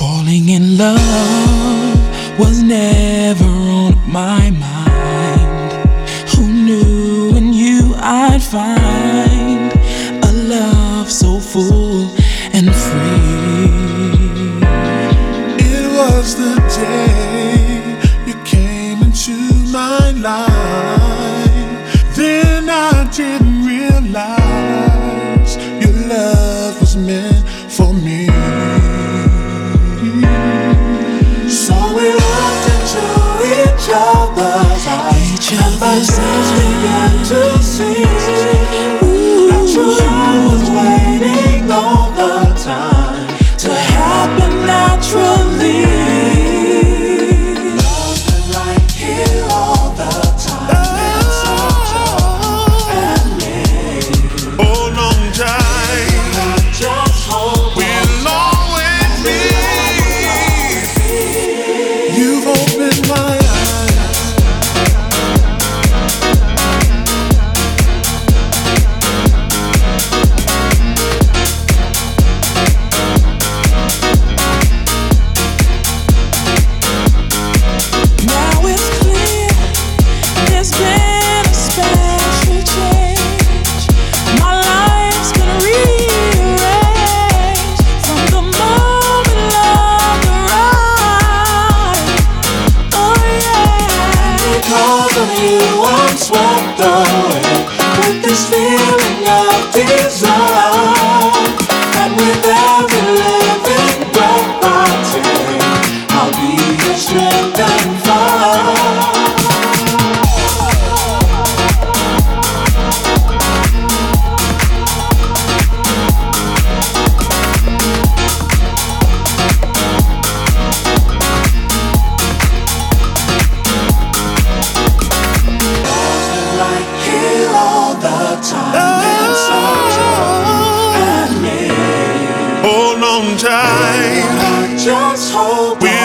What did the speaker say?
Falling in love was never on my mind. Who knew in you I'd find a love so full and free? It was the day you came into my life. Then I didn't realize your love was meant for me. So we looked into each other's eyes, we began to see that true love was waiting all the time to happen naturally. Love's been right here all the time, and me. Oh, long time. Just hold we'll always be. You've opened my eyes. Swept away with this feeling of desire, and with every living breath I take, I'll be your strength and fire. Hold on tight. I just hope.